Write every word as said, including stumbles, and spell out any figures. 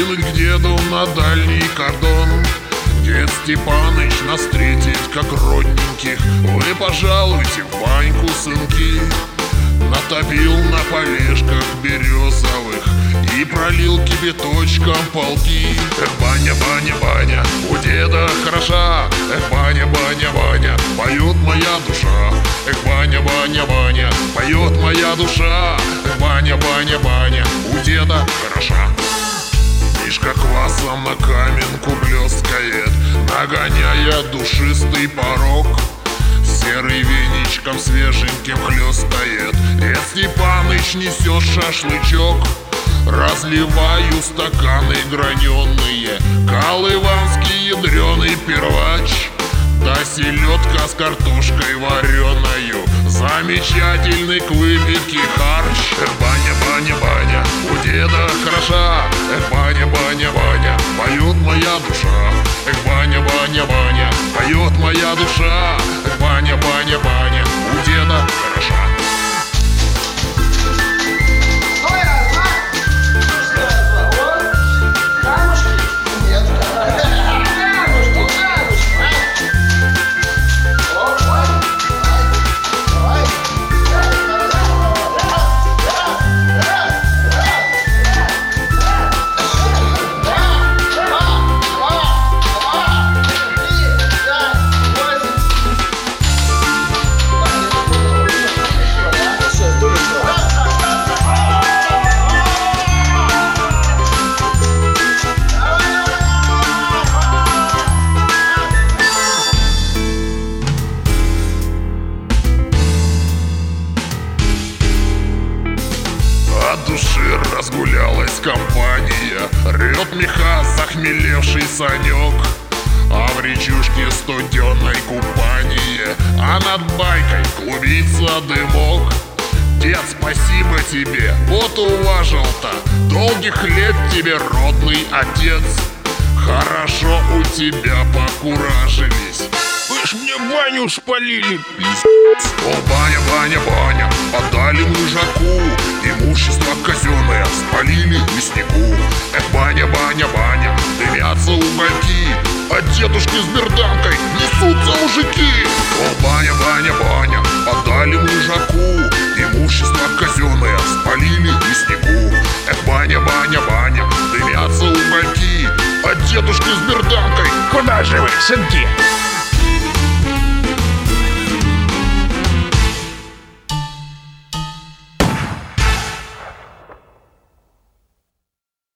Двинуть к деду на дальний кордон. Дед Степаныч нас встретит как родненьких. Вы пожалуйте в баньку, сынки. Натопил на полежках березовых и пролил кипяточком полки. Эх, баня, баня, баня, у деда хороша. Эх, баня, баня, баня, поет моя душа. Эх, баня, баня, баня, поет моя душа. Эх, баня, баня, баня, у деда хороша. Мишка квасом на каменку блескает, нагоняя душистый порог. Серый веничком свеженьким хлестает. Дед Степаныч несет шашлычок. Разливаю стаканы граненые, колыванский ядреный первач. Да селедка с картошкой ваrenою, замечательный к выпивке харч. Эх, баня, баня, баня, у деда хороша. Эх, баня, баня, баня, поет моя душа. Эх, баня, баня, баня, поет моя душа. Эх, баня, баня, баня, у деда хороша. От души разгулялась компания, рвет меха захмелевший Санек. А в речушке студеной купание, а над байкой клубится дымок. Дед, спасибо тебе, вот уважил-то. Долгих лет тебе, родный отец. Хорошо у тебя покуражились. Вы ж мне баню спалили, пиздец. О, баня, баня, баня, отдали мужаку. Имущество казенное спалили леснику. Эх, баня, баня, баня, дымятся угольки. От дедушки с берданкой несутся мужики. О, баня, баня, баня, отдали мужаку. Имущество казенное спалили леснику. Эх, баня, баня, баня, дымятся угольки. От дедушки с берданкой. Куда же вы, сынки?